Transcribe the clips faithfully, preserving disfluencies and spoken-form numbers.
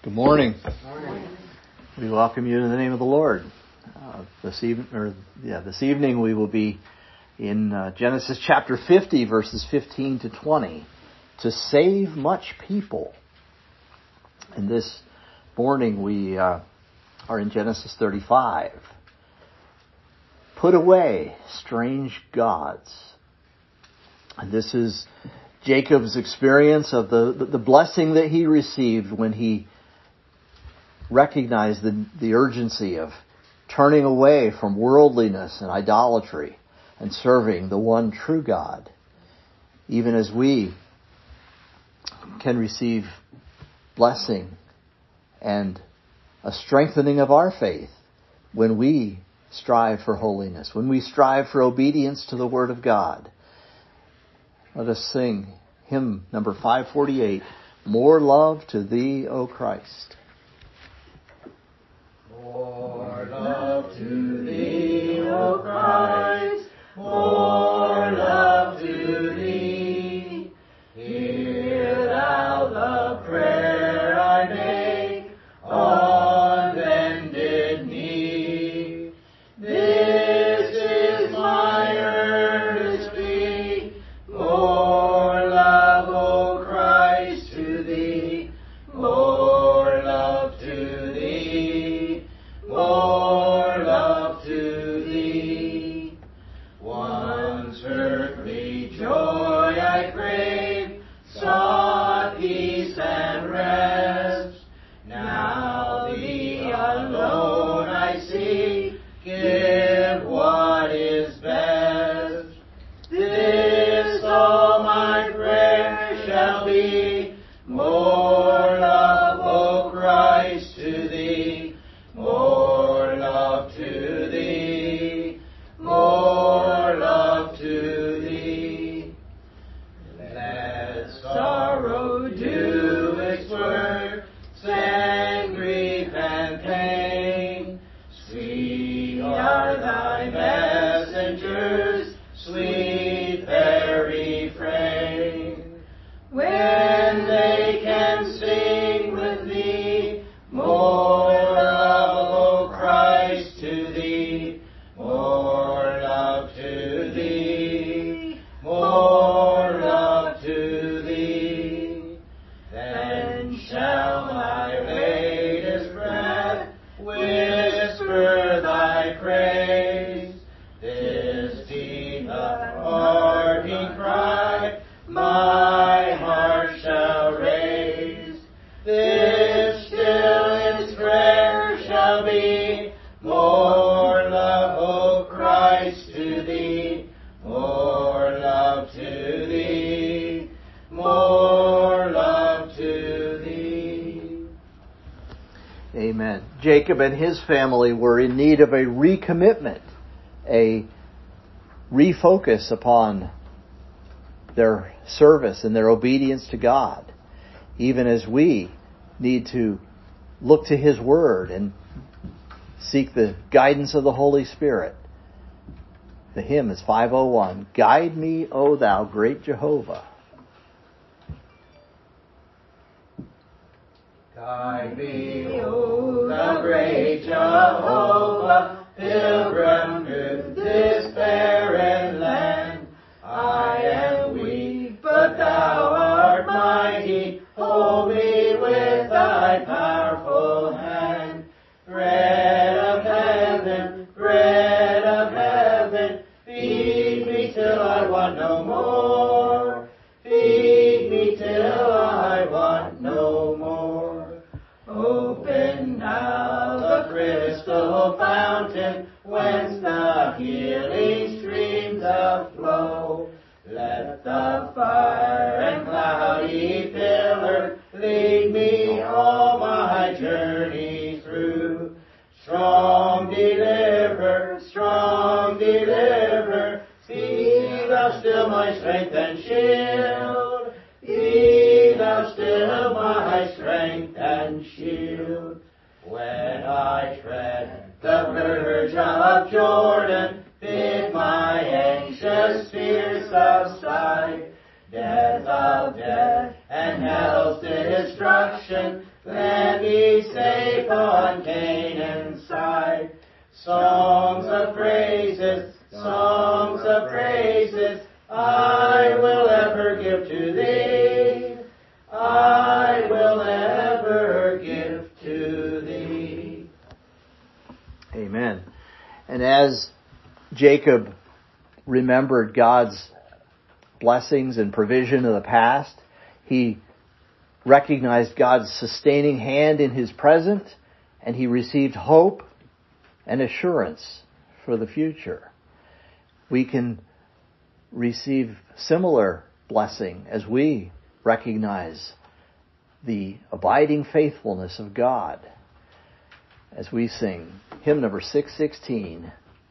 Good morning. Good morning. We welcome you in the name of the Lord. Uh, this evening, or yeah, this evening we will be in uh, Genesis chapter fifty, verses fifteen to twenty, to save much people. And this morning we uh, are in Genesis thirty-five. Put away strange gods. And this is Jacob's experience of the, the, the blessing that he received when he recognized the, the urgency of turning away from worldliness and idolatry and serving the one true God. Even as we can receive blessing and a strengthening of our faith when we strive for holiness, when we strive for obedience to the Word of God. Let us sing hymn number five forty-eight, More Love to Thee, O Christ. More love to Thee, O Christ, more love to Thee. Hear Thou the prayer I make on bended knee. This is my earnest plea, more love, O Christ, to Thee, more love to Thee, more love to Thee. Once earthly joy I craved, sought peace and rest. Now Thee alone I seek, give what is best. This all my prayer shall be, more love, O Christ, to Thee, more love to Thee, more love to Thee. Let sorrow do its work, send grief and pain. Sweet are Thy messengers, sweet their refrain. When they can sing with me, more love, O Christ, to Thee, more love to Thee, more love to Thee. Then shall my latest breath whisper Thy praise. This be the parting cry my heart shall raise. This still its prayer shall be, more love, O Christ, to Thee, more love to Thee, more love to Thee. Amen. Jacob and his family were in need of a recommitment, a refocus upon their service and their obedience to God, even as we need to look to His Word and seek the guidance of the Holy Spirit. The hymn is five oh one, Guide me, O Thou great Jehovah. Guide me, O Thou great Jehovah, pilgrim through this barren land. I am weak, but Thou art mighty. Hold me with Thy powerful hand. Bread of heaven, bread of heaven, feed me till I want no more. Feed me till I want no more. Open now the crystal fountain, whence the healing streams flow. Let the fire and cloudy pillar lead me all my journey through. Strong deliver, strong deliver, be Thou still my strength and shield. Be Thou still my strength and shield. When I tread the verge of Jordan, bid my anxious fears subside. Death of death and hell's destruction, Land be safe on Canaan's side. Songs of praises, songs of praises, I will ever give to thee. I will ever give to thee. Amen. And as Jacob remembered God's blessings and provision of the past, he recognized God's sustaining hand in his present, and he received hope and assurance for the future. We can receive similar blessing as we recognize the abiding faithfulness of God as we sing hymn number six sixteen.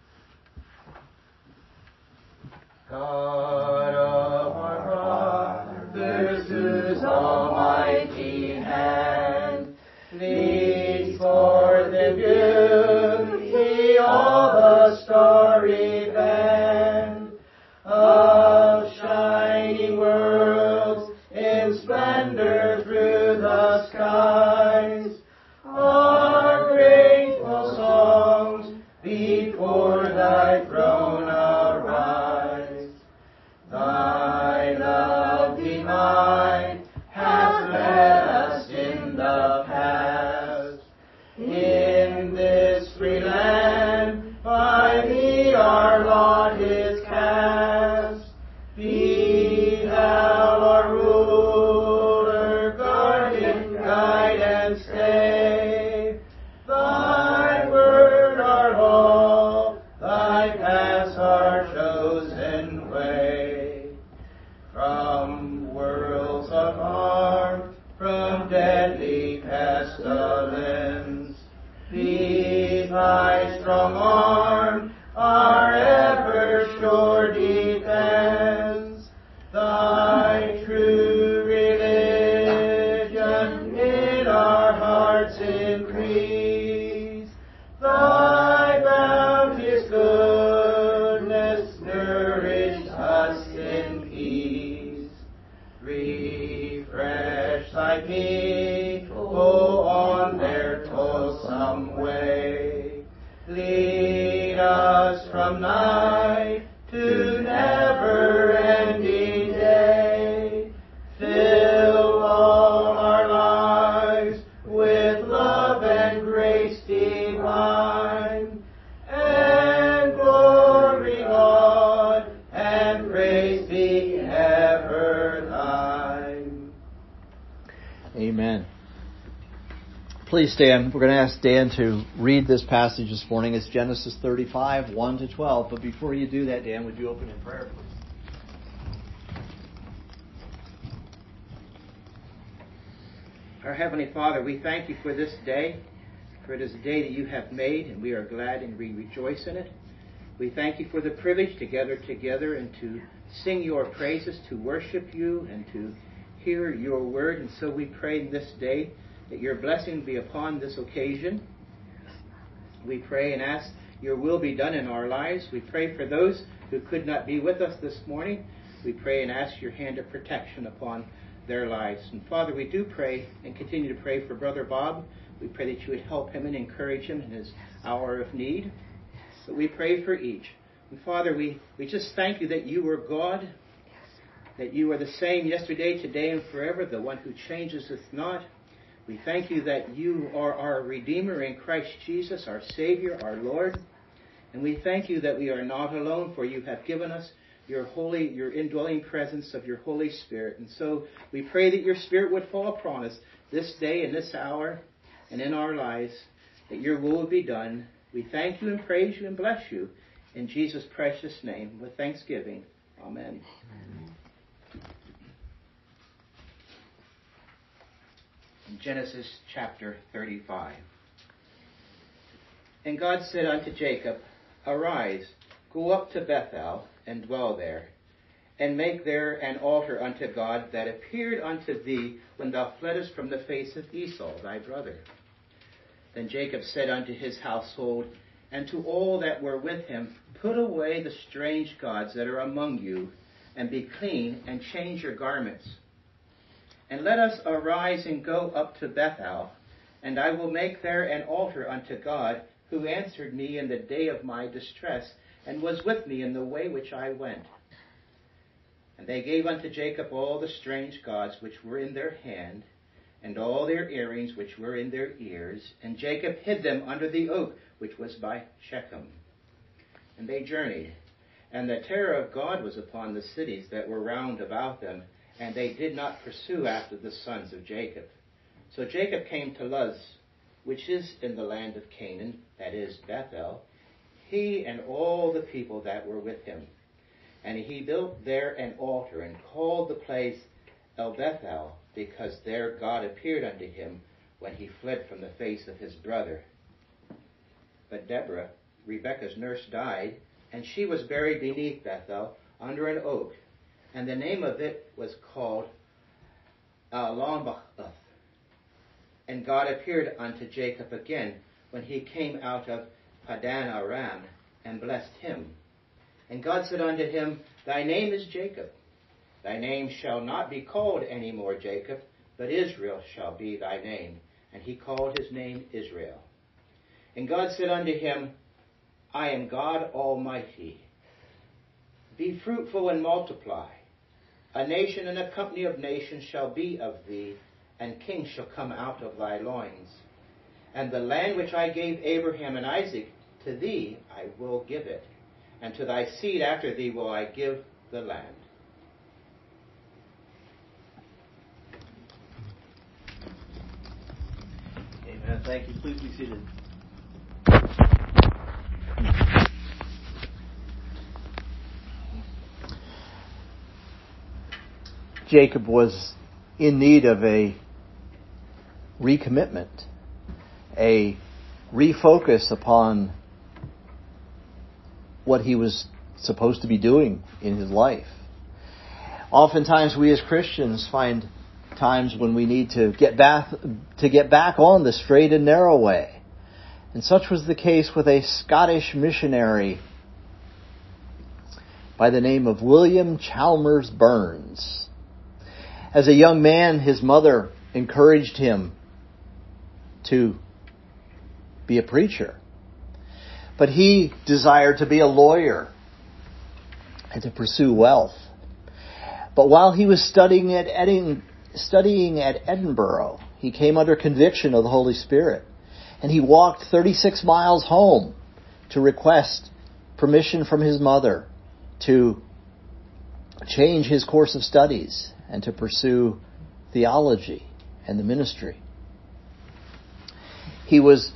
God of our fathers, whose almighty hand leads forth in beauty all the starry band of shining worlds in splendor through the skies, our grateful songs before thy throne arise. Thy love divine has led us in the past. In this free land, by thee our lot is cast. Be thou our ruler, guardian, guide, and stay. Thy word our law, thy paths our chosen way. From worlds of harm, from deadly pestilence, be thy strong arm our ever sure defense. Thy true religion in our hearts increase. Thy bounteous goodness nourish us in peace. Refresh thy people on their toilsome way. Lead us from night to never-ending day. Fill all our lives with love and grace divine. And glory, God, and praise be ever thine. Amen. Please stand. We're going to ask Dan to read this passage this morning. It's Genesis thirty-five, one to twelve. But before you do that, Dan, would you open in prayer, please? Our Heavenly Father, we thank you for this day, for it is a day that you have made, and we are glad and we rejoice in it. We thank you for the privilege to gather together and to sing your praises, to worship you, and to hear your word. And so we pray this day that your blessing be upon this occasion. We pray and ask your will be done in our lives. We pray for those who could not be with us this morning. We pray and ask your hand of protection upon their lives. And Father, we do pray and continue to pray for Brother Bob. We pray that you would help him and encourage him in his hour of need. But we pray for each. And Father, we, we just thank you that you are God, that you are the same yesterday, today, and forever, the one who changes us not. We thank you that you are our Redeemer in Christ Jesus, our Savior, our Lord. And we thank you that we are not alone, for you have given us your holy, your indwelling presence of your Holy Spirit. And so we pray that your Spirit would fall upon us this day and this hour and in our lives, that your will would be done. We thank you and praise you and bless you in Jesus' precious name with thanksgiving. Amen. Amen. In Genesis chapter thirty-five. And God said unto Jacob, Arise, go up to Bethel, and dwell there, and make there an altar unto God that appeared unto thee when thou fleddest from the face of Esau thy brother. Then Jacob said unto his household, and to all that were with him, Put away the strange gods that are among you, and be clean, and change your garments. And let us arise and go up to Bethel, and I will make there an altar unto God, who answered me in the day of my distress, and was with me in the way which I went. And they gave unto Jacob all the strange gods which were in their hand, and all their earrings which were in their ears, and Jacob hid them under the oak which was by Shechem. And they journeyed, and the terror of God was upon the cities that were round about them, and they did not pursue after the sons of Jacob. So Jacob came to Luz, which is in the land of Canaan, that is Bethel, he and all the people that were with him. And he built there an altar, and called the place El Bethel, because there God appeared unto him when he fled from the face of his brother. But Deborah, Rebekah's nurse, died, and she was buried beneath Bethel under an oak, and the name of it was called Alonbachuth. And God appeared unto Jacob again when he came out of Padan Aram, and blessed him. And God said unto him, Thy name is Jacob. Thy name shall not be called any more Jacob, but Israel shall be thy name. And he called his name Israel. And God said unto him, I am God Almighty. Be fruitful and multiply. A nation and a company of nations shall be of thee, and kings shall come out of thy loins. And the land which I gave Abraham and Isaac, to thee I will give it, and to thy seed after thee will I give the land. Amen. Thank you. Please be seated. Jacob was in need of a recommitment, a refocus upon what he was supposed to be doing in his life. Oftentimes we as Christians find times when we need to get back to get back on the straight and narrow way. And such was the case with a Scottish missionary by the name of William Chalmers Burns. As a young man, his mother encouraged him to be a preacher. But he desired to be a lawyer and to pursue wealth. But while he was studying at Edin, studying at Edinburgh, he came under conviction of the Holy Spirit. And he walked thirty-six miles home to request permission from his mother to change his course of studies and to pursue theology and the ministry. He was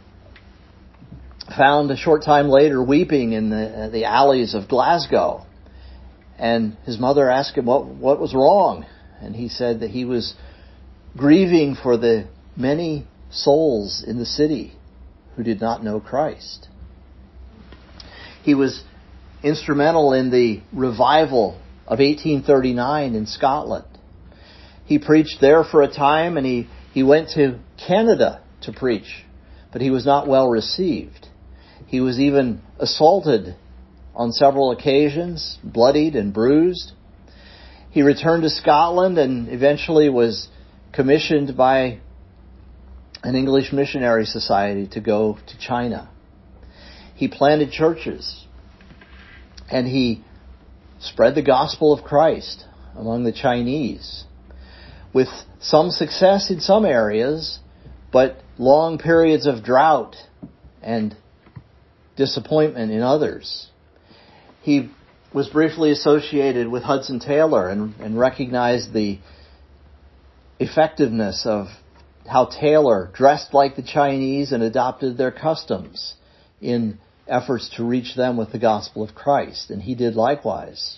found a short time later weeping in the, the alleys of Glasgow. And his mother asked him what, what was wrong. And he said that he was grieving for the many souls in the city who did not know Christ. He was instrumental in the revival of eighteen thirty-nine in Scotland. He preached there for a time, and he, he went to Canada to preach, but he was not well received. He was even assaulted on several occasions, bloodied and bruised. He returned to Scotland and eventually was commissioned by an English missionary society to go to China. He planted churches, and he spread the gospel of Christ among the Chinese, with some success in some areas, but long periods of drought and disappointment in others. He was briefly associated with Hudson Taylor and, and recognized the effectiveness of how Taylor dressed like the Chinese and adopted their customs in efforts to reach them with the gospel of Christ, and he did likewise.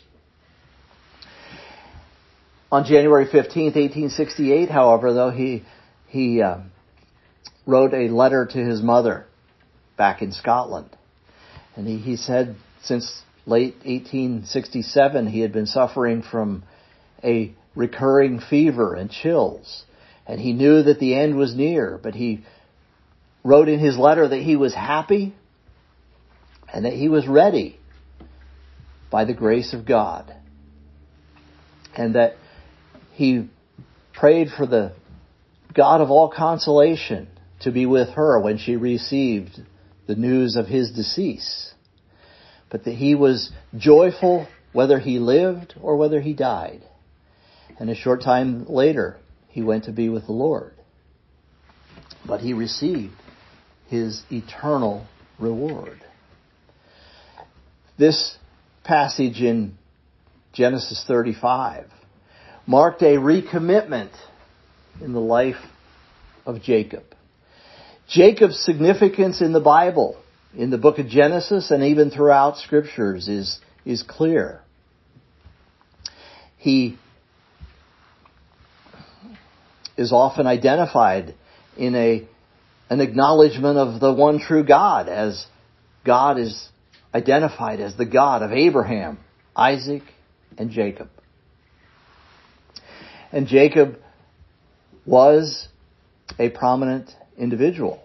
On January fifteenth, eighteen sixty-eight, however, though, he he uh, wrote a letter to his mother back in Scotland. And he, he said since late eighteen sixty-seven he had been suffering from a recurring fever and chills. And he knew that the end was near, but he wrote in his letter that he was happy and that he was ready by the grace of God. And that he prayed for the God of all consolation to be with her when she received the news of his decease, but that he was joyful whether he lived or whether he died. And a short time later, he went to be with the Lord. But he received his eternal reward. This passage in Genesis thirty-five marked a recommitment in the life of Jacob. Jacob's significance in the Bible, in the book of Genesis and even throughout Scriptures, is, is clear. He is often identified in a an acknowledgement of the one true God, as God is identified as the God of Abraham, Isaac, and Jacob. And Jacob was a prominent individual.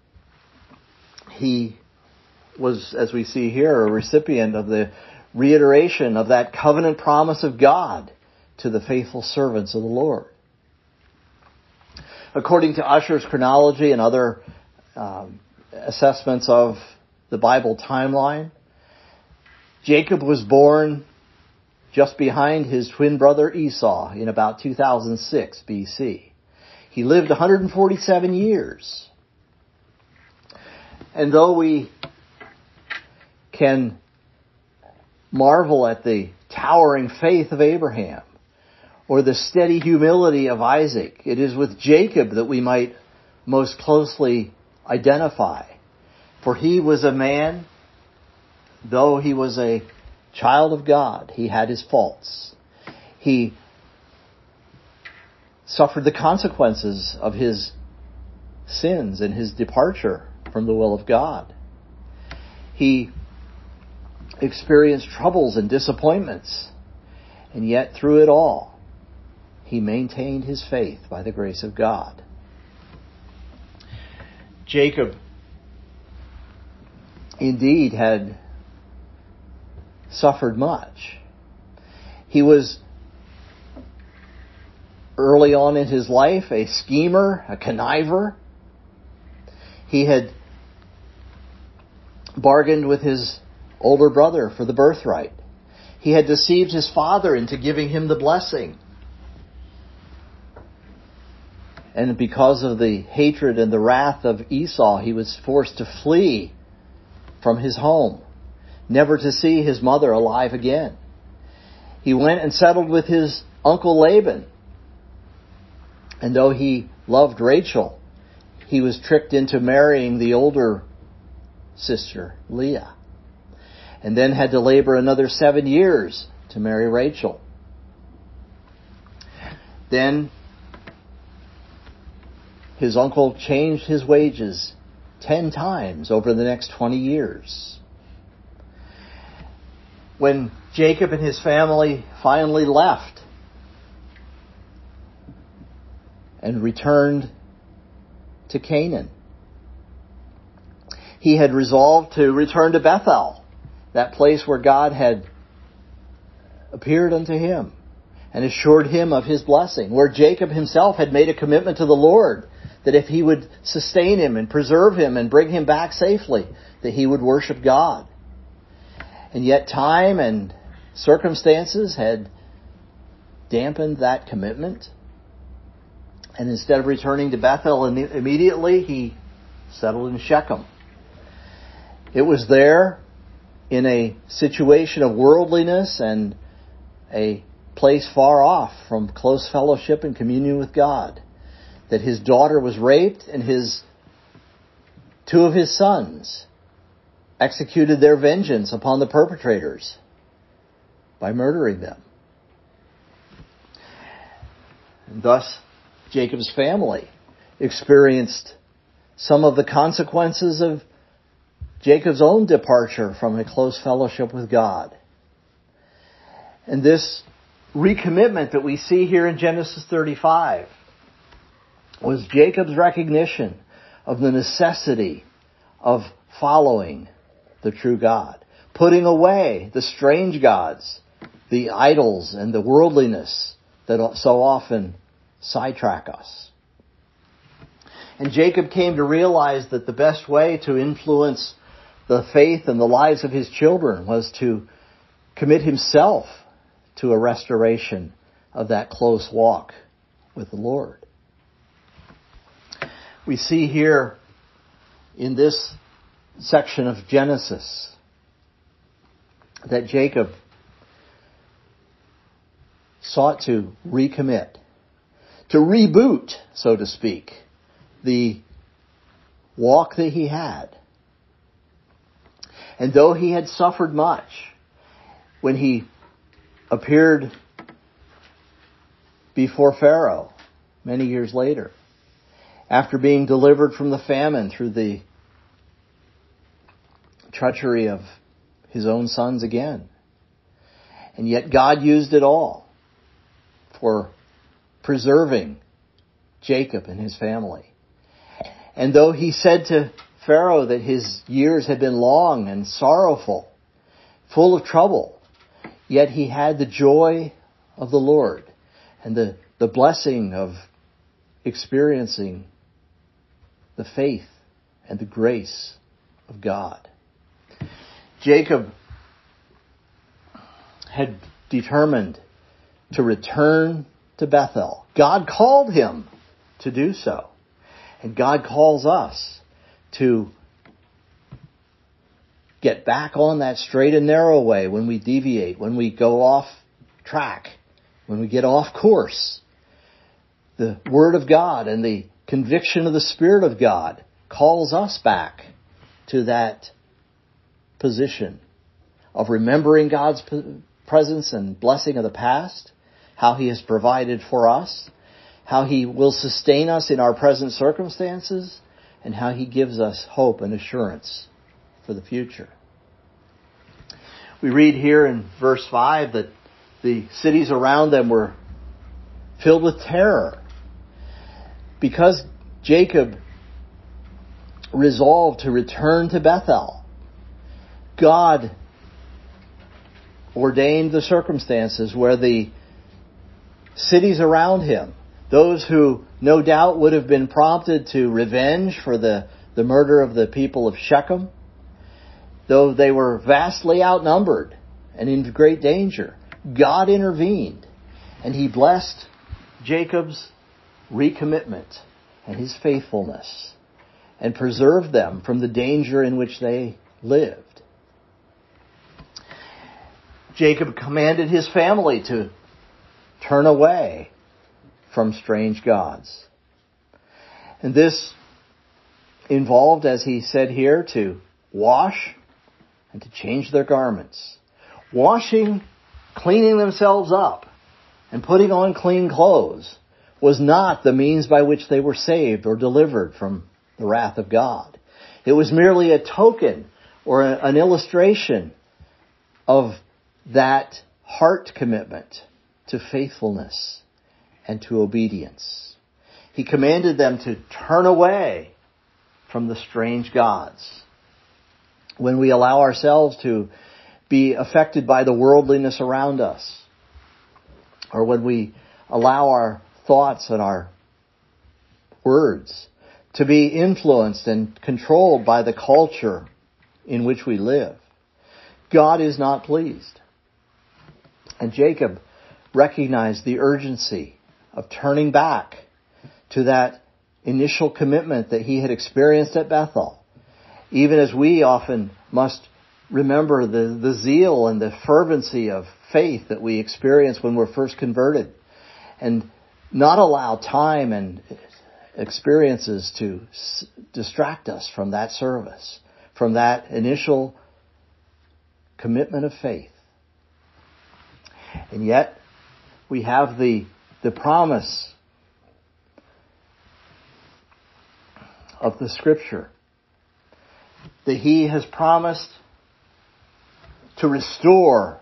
He was, as we see here, a recipient of the reiteration of that covenant promise of God to the faithful servants of the Lord. According to Ussher's chronology and other um, assessments of the Bible timeline, Jacob was born just behind his twin brother Esau in about two thousand six B C. He lived one hundred forty-seven years. And though we can marvel at the towering faith of Abraham or the steady humility of Isaac, it is with Jacob that we might most closely identify. For he was a man, though he was a child of God, he had his faults. He suffered the consequences of his sins and his departure from the will of God. He experienced troubles and disappointments, and yet through it all, he maintained his faith by the grace of God. Jacob indeed had suffered much. He was early on in his life a schemer, a conniver. He had bargained with his older brother for the birthright. He had deceived his father into giving him the blessing. And because of the hatred and the wrath of Esau, he was forced to flee from his home, never to see his mother alive again. He went and settled with his uncle Laban. And though he loved Rachel, he was tricked into marrying the older sister, Leah, and then had to labor another seven years to marry Rachel. Then his uncle changed his wages ten times over the next twenty years. When Jacob and his family finally left and returned to Canaan, he had resolved to return to Bethel, that place where God had appeared unto him and assured him of his blessing, where Jacob himself had made a commitment to the Lord that if he would sustain him and preserve him and bring him back safely, that he would worship God. And yet time and circumstances had dampened that commitment. And instead of returning to Bethel immediately, he settled in Shechem. It was there, in a situation of worldliness and a place far off from close fellowship and communion with God, that his daughter was raped and his two of his sons executed their vengeance upon the perpetrators by murdering them. And thus, Jacob's family experienced some of the consequences of Jacob's own departure from a close fellowship with God. And this recommitment that we see here in Genesis thirty-five was Jacob's recognition of the necessity of following the true God, putting away the strange gods, the idols, and the worldliness that so often sidetrack us. And Jacob came to realize that the best way to influence the faith and the lives of his children was to commit himself to a restoration of that close walk with the Lord. We see here in this section of Genesis that Jacob sought to recommit, to reboot, so to speak, the walk that he had. And though he had suffered much, when he appeared before Pharaoh many years later, after being delivered from the famine through the treachery of his own sons again. And yet God used it all for preserving Jacob and his family. And though he said to Pharaoh that his years had been long and sorrowful, full of trouble, yet he had the joy of the Lord and the, the blessing of experiencing the faith and the grace of God. Jacob had determined to return to Bethel. God called him to do so. And God calls us to get back on that straight and narrow way when we deviate, when we go off track, when we get off course. The Word of God and the conviction of the Spirit of God calls us back to that position of remembering God's presence and blessing of the past, how He has provided for us, how He will sustain us in our present circumstances, and how He gives us hope and assurance for the future. We read here in verse five that the cities around them were filled with terror because Jacob resolved to return to Bethel. God ordained the circumstances where the cities around him, those who no doubt would have been prompted to revenge for the, the murder of the people of Shechem, though they were vastly outnumbered and in great danger, God intervened and He blessed Jacob's recommitment and his faithfulness and preserved them from the danger in which they lived. Jacob commanded his family to turn away from strange gods. And this involved, as he said here, to wash and to change their garments. Washing, cleaning themselves up, and putting on clean clothes was not the means by which they were saved or delivered from the wrath of God. It was merely a token or an illustration of that heart commitment to faithfulness and to obedience. He commanded them to turn away from the strange gods. When we allow ourselves to be affected by the worldliness around us, or when we allow our thoughts and our words to be influenced and controlled by the culture in which we live, God is not pleased. And Jacob recognized the urgency of turning back to that initial commitment that he had experienced at Bethel, even as we often must remember the, the zeal and the fervency of faith that we experience when we're first converted, and not allow time and experiences to s- distract us from that service, from that initial commitment of faith. And yet, we have the, the promise of the Scripture that He has promised to restore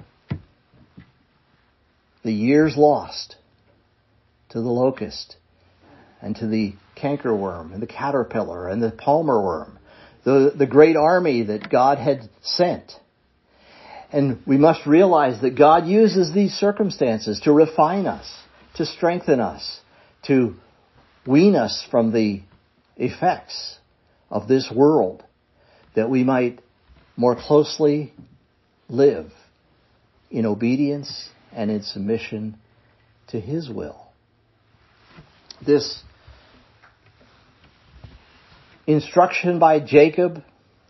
the years lost to the locust and to the cankerworm and the caterpillar and the palmer worm, the, the great army that God had sent. And we must realize that God uses these circumstances to refine us, to strengthen us, to wean us from the effects of this world, that we might more closely live in obedience and in submission to His will. This instruction by Jacob,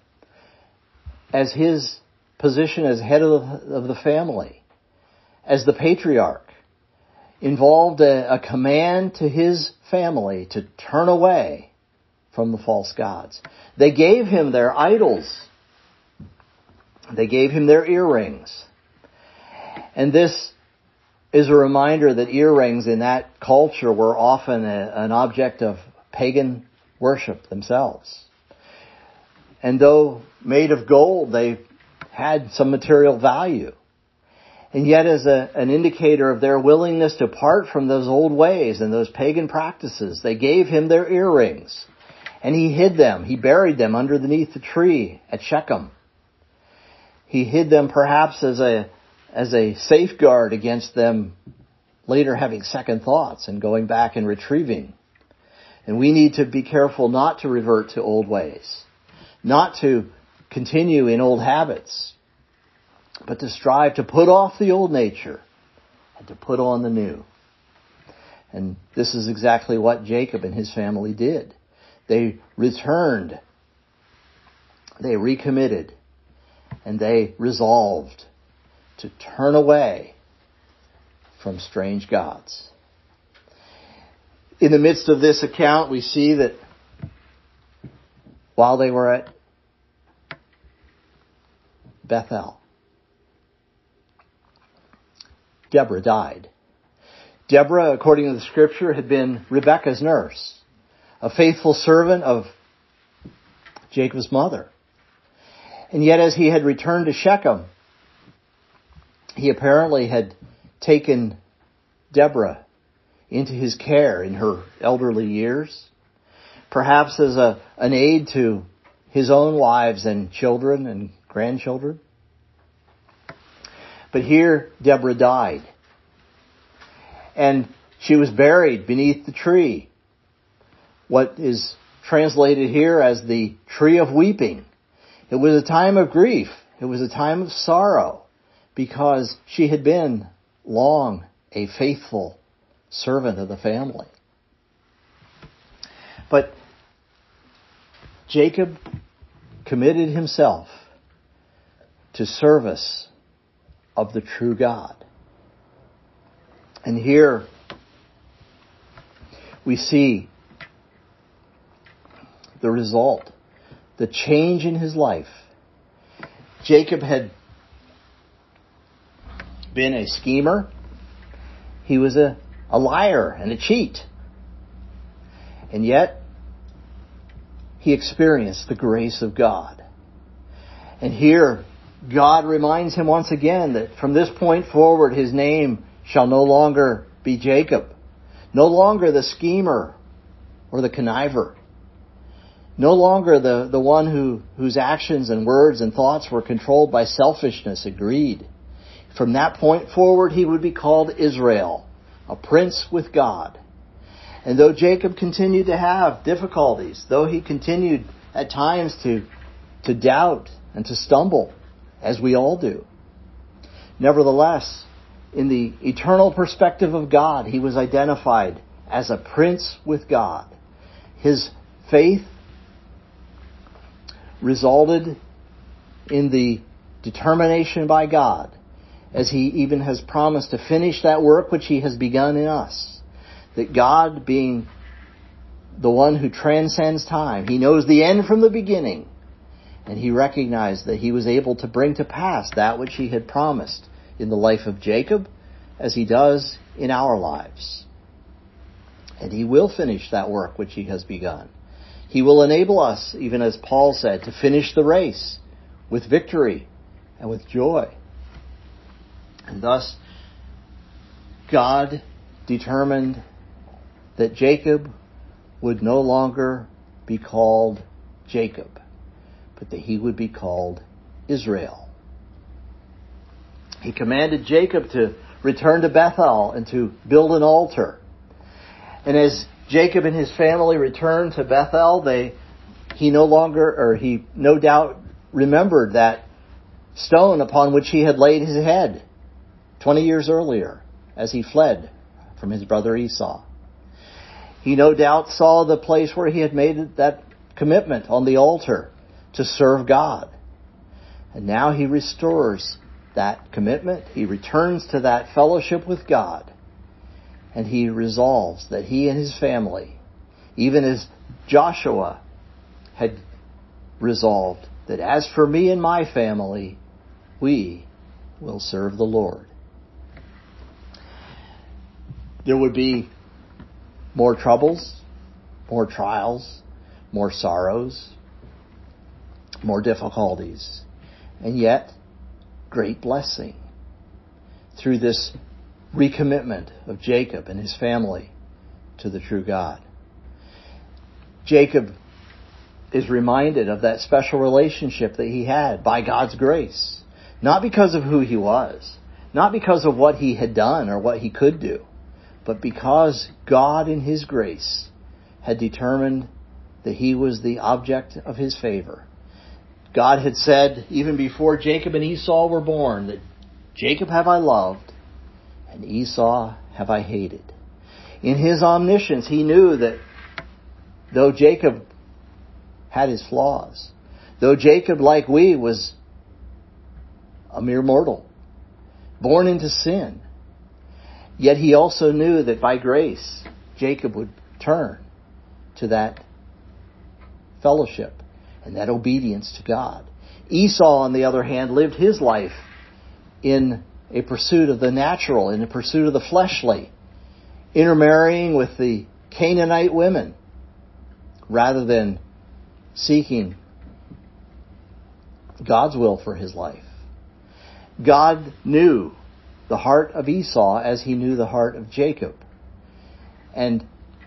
as his position as head of the, of the family, as the patriarch, involved a, a command to his family to turn away from the false gods. They gave him their idols. They gave him their earrings. And this is a reminder that earrings in that culture were often a, an object of pagan worship themselves. And though made of gold, they had some material value. And yet, as a, an indicator of their willingness to part from those old ways and those pagan practices, they gave him their earrings. And he hid them. He buried them underneath the tree at Shechem. He hid them perhaps as a as a safeguard against them later having second thoughts and going back and retrieving. And we need to be careful not to revert to old ways, not to continue in old habits, but to strive to put off the old nature and to put on the new. And this is exactly what Jacob and his family did. They returned, they recommitted, and they resolved to turn away from strange gods. In the midst of this account, we see that while they were at Bethel, Deborah died. Deborah, according to the scripture, had been Rebekah's nurse, a faithful servant of Jacob's mother. And yet as he had returned to Shechem, he apparently had taken Deborah into his care in her elderly years, perhaps as a, an aid to his own wives and children and grandchildren. But here Deborah died, and she was buried beneath the tree, what is translated here as the tree of weeping. It was a time of grief. It was a time of sorrow, because she had been long a faithful servant of the family. But Jacob committed himself to service of the true God. And here we see the result, the change in his life. Jacob had been a schemer. He was a, a liar and a cheat. And yet, he experienced the grace of God. And here, God reminds him once again that from this point forward, his name shall no longer be Jacob. No longer the schemer or the conniver. No longer the, the one who, whose actions and words and thoughts were controlled by selfishness and greed. From that point forward, he would be called Israel, a prince with God. And though Jacob continued to have difficulties, though he continued at times to, to doubt and to stumble, as we all do, nevertheless, in the eternal perspective of God, he was identified as a prince with God. His faith resulted in the determination by God, as he even has promised to finish that work which he has begun in us. That God, being the one who transcends time, he knows the end from the beginning. And he recognized that he was able to bring to pass that which he had promised in the life of Jacob, as he does in our lives. And he will finish that work which he has begun. He will enable us, even as Paul said, to finish the race with victory and with joy. And thus, God determined that Jacob would no longer be called Jacob, but that he would be called Israel. He commanded Jacob to return to Bethel and to build an altar. And as Jacob and his family returned to Bethel, they he no longer, or he no doubt remembered that stone upon which he had laid his head twenty years earlier as he fled from his brother Esau. He no doubt saw the place where he had made that commitment on the altar to serve God. And now he restores that commitment. He returns to that fellowship with God. And he resolves that he and his family, even as Joshua had resolved, that as for me and my family, we will serve the Lord. There would be more troubles, more trials, more sorrows, more difficulties, and yet great blessing through this recommitment of Jacob and his family to the true God. Jacob is reminded of that special relationship that he had by God's grace, not because of who he was, not because of what he had done or what he could do, but because God in his grace had determined that he was the object of his favor. God had said, even before Jacob and Esau were born, that Jacob have I loved, and Esau have I hated. In his omniscience, he knew that though Jacob had his flaws, though Jacob, like we, was a mere mortal, born into sin, yet he also knew that by grace, Jacob would turn to that fellowship and that obedience to God. Esau, on the other hand, lived his life in a pursuit of the natural, in a pursuit of the fleshly, intermarrying with the Canaanite women, rather than seeking God's will for his life. God knew the heart of Esau as he knew the heart of Jacob. And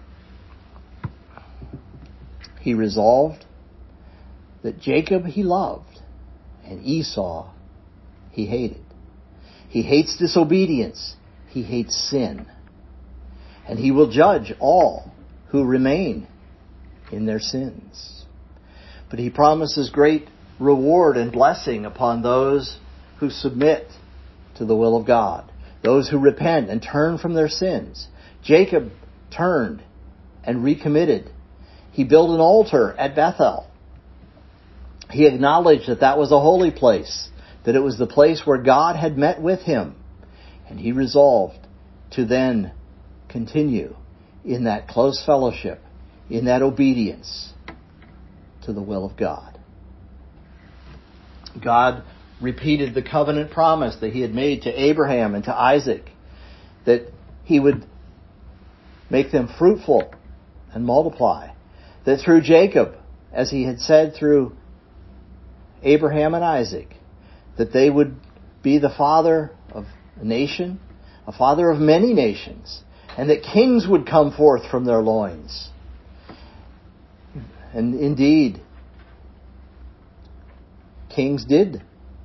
he resolved that Jacob he loved and Esau he hated. He hates disobedience. He hates sin. And he will judge all who remain in their sins. But he promises great reward and blessing upon those who submit to the will of God, those who repent and turn from their sins. Jacob turned and recommitted. He built an altar at Bethel. He acknowledged that that was a holy place, that it was the place where God had met with him. And he resolved to then continue in that close fellowship, in that obedience to the will of God. God repeated the covenant promise that he had made to Abraham and to Isaac, that he would make them fruitful and multiply. That through Jacob, as he had said through Abraham and Isaac, that they would be the father of a nation, a father of many nations, and that kings would come forth from their loins. And indeed, kings did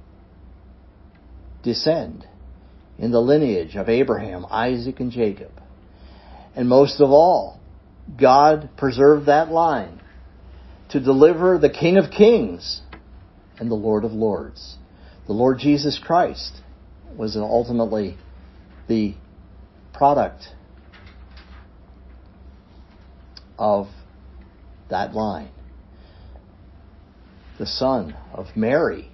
descend in the lineage of Abraham, Isaac, and Jacob. And most of all, God preserved that line to deliver the King of Kings and the Lord of Lords. The Lord Jesus Christ was ultimately the product of that line. The son of Mary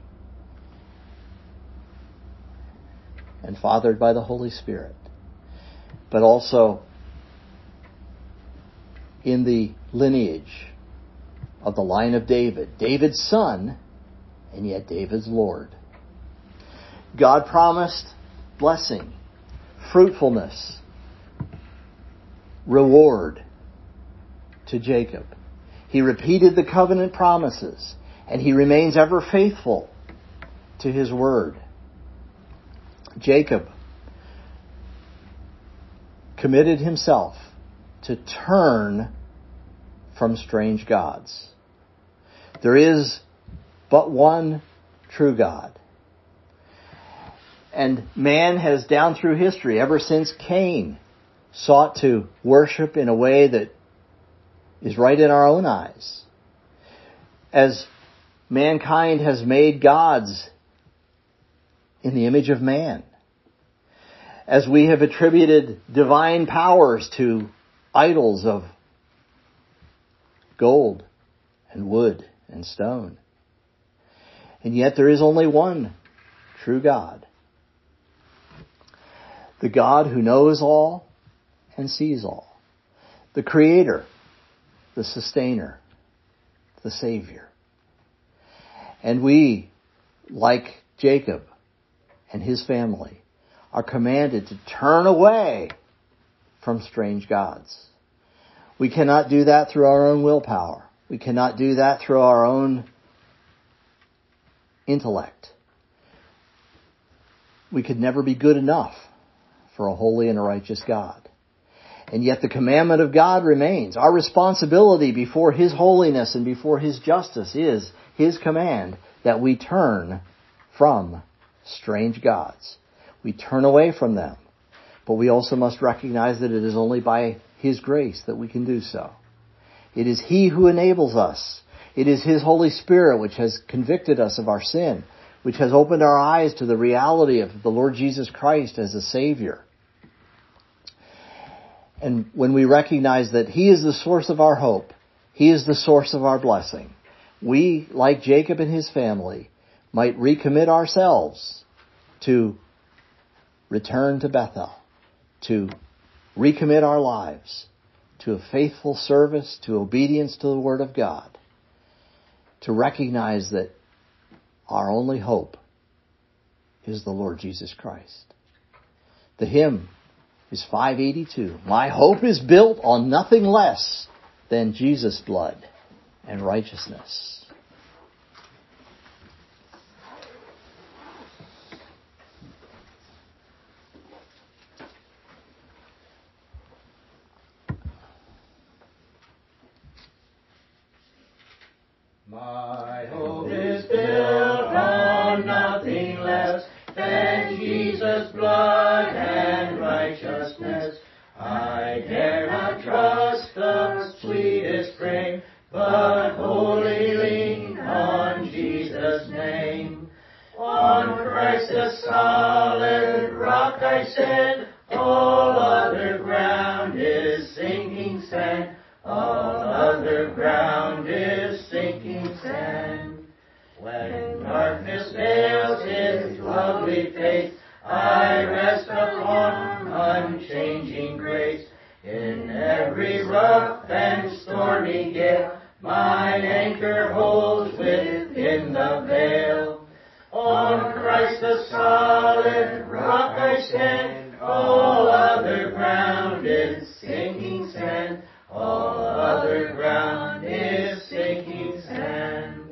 and fathered by the Holy Spirit. But also in the lineage of the line of David. David's son, and yet David's Lord. God promised blessing, fruitfulness, reward to Jacob. He repeated the covenant promises, and he remains ever faithful to his word. Jacob committed himself to turn from strange gods. There is but one true God. And man has, down through history, ever since Cain sought to worship in a way that is right in our own eyes. As mankind has made gods in the image of man. As we have attributed divine powers to idols of gold and wood and stone. And yet there is only one true God. The God who knows all and sees all. The Creator, the Sustainer, the Savior. And we, like Jacob and his family, are commanded to turn away from strange gods. We cannot do that through our own willpower. We cannot do that through our own intellect. We could never be good enough for a holy and a righteous God. And yet the commandment of God remains. Our responsibility before His holiness and before His justice is His command that we turn from strange gods. We turn away from them. But we also must recognize that it is only by His grace that we can do so. It is He who enables us. It is His Holy Spirit which has convicted us of our sin, which has opened our eyes to the reality of the Lord Jesus Christ as a Savior. And when we recognize that He is the source of our hope, He is the source of our blessing, we, like Jacob and his family, might recommit ourselves to return to Bethel, to recommit our lives to a faithful service, to obedience to the Word of God, to recognize that our only hope is the Lord Jesus Christ. The hymn is five eighty-two. My hope is built on nothing less than Jesus' blood and righteousness. My hope is built on nothing less than Jesus' blood and righteousness. I dare not trust the sweetest frame, but wholly lean on Jesus' name. On Christ the solid rock I stand, all other ground is sinking sand. All other ground is sinking sand. When darkness veils His lovely face, I rest upon unchanging grace. In every rough and stormy gale, mine anchor holds within the veil. On Christ the solid rock I stand, all other ground is sinking sand. All other ground is sinking sand.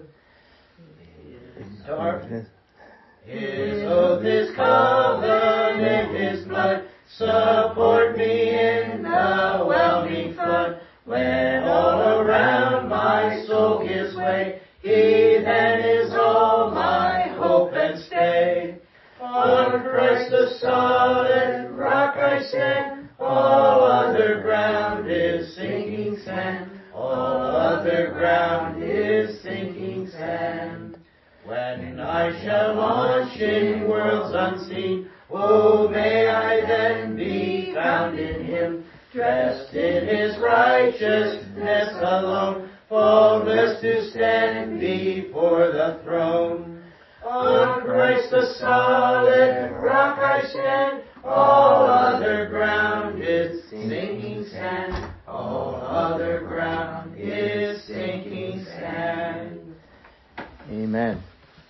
His darkness, His oath, His covenant, His blood support me in the whelming flood. When all around my soul gives way, He then is all my hope and stay. On Christ the solid rock I stand, all other ground is sinking sand. All other ground is sinking sand. When I shall launch in worlds unseen, oh, may I then be found in Him, dressed in His righteousness alone, faultless to stand before the throne. On Christ the solid rock I stand, all other ground is sinking sand. All other ground is sinking sand. Amen.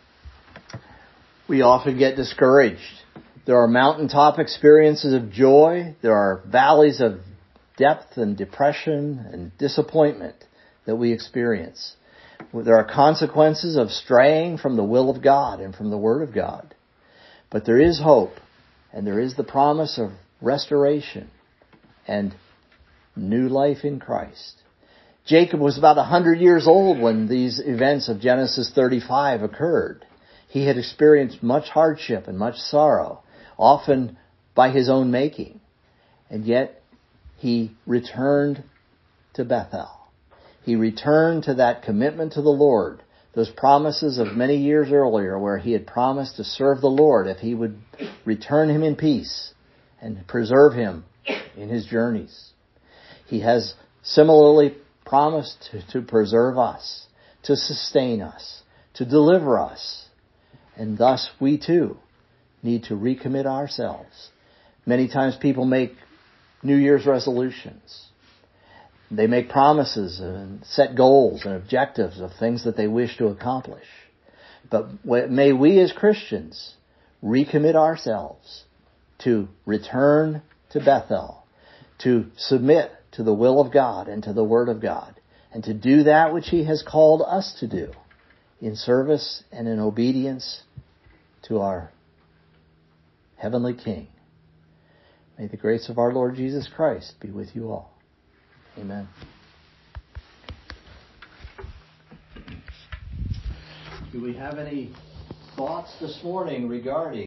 We often get discouraged. There are mountaintop experiences of joy. There are valleys of depth and depression and disappointment that we experience. There are consequences of straying from the will of God and from the Word of God. But there is hope, and there is the promise of restoration and new life in Christ. Jacob was about one hundred years old when these events of Genesis thirty-five occurred. He had experienced much hardship and much sorrow, often by his own making. And yet he returned to Bethel. He returned to that commitment to the Lord, those promises of many years earlier where he had promised to serve the Lord if he would return him in peace and preserve him in his journeys. He has similarly promised to, to preserve us, to sustain us, to deliver us. And thus we too need to recommit ourselves. Many times people make New Year's resolutions. They make promises and set goals and objectives of things that they wish to accomplish. But may we as Christians recommit ourselves to return to Bethel, to submit to the will of God and to the Word of God, and to do that which He has called us to do in service and in obedience to our Heavenly King. May the grace of our Lord Jesus Christ be with you all. Amen. Do we have any thoughts this morning regarding